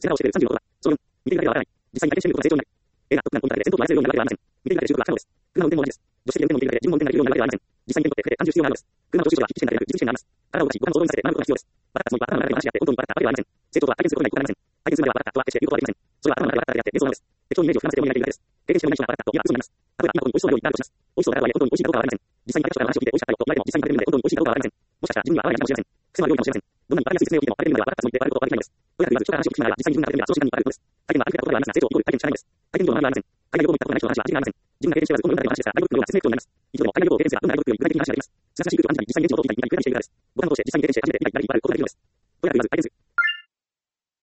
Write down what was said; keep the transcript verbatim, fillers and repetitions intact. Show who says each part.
Speaker 1: 背中を押してくれるさんじゅうろく動画。総論。見ているだけではわからない。実際に体験してみることが成長になる。映画、トップガンコンタクトで戦闘機を操れるようになるわけではありません。見ているだけで習得が不可能です。車の運転も同じです。助手席で運転も見ているだけで自分も運転ができるようになるわけではありません。実際に手に取って手で感じる必要があるのです。車の調子とは筆記試験だけでなく、実技試験があります。体を動かし、五感を総動員させて学ぶことが必要です。バラッタつもりは頭の中で話し合って本当にバラッタわけではありません。成長とは体験することがないとなりません。体験するまではバラッタとは決して言うことはできません。それは頭の中でバラッタであって幻想なのです。適当にイメージを膨らませてもいないだけです。経験してもない人がバラッタと今嘘になります。例えば今本当に美味しそうな料理になるとします。美味しそうならとはいえ本当に美味しいかどうかはわかりません。実際に私と話を聞いて美味しかったよと言われても実際に食べるまで本当に美味しいかどうかはわかりません。もしかしたら自分には合わないかもしれません。癖のある料理かもしれません。どんなにわかりやすい説明を聞いても食べるまではバラッタつもりで割ることはできないのです。とにかく言わず人から話を聞くなら実際に自分が食べるまではその時間に割ることです。体験は歩けたことがありますが成長イコール体験しかないのです。体験量の話はありません。海外旅行に行ったことない人の話は味がありません。自分が経験しておらず今度読んだだけの話ですが、ガイドブックのような説明口調になります。一度でも海外旅行を経験すればどんなガイドブックより具体的な話があります。すがすがしい空気を感じたり実際に現地を通ってみたり見たり繰り返しているからです。僕の方して実際に経験して初めて理解できたり理解できることができるのです。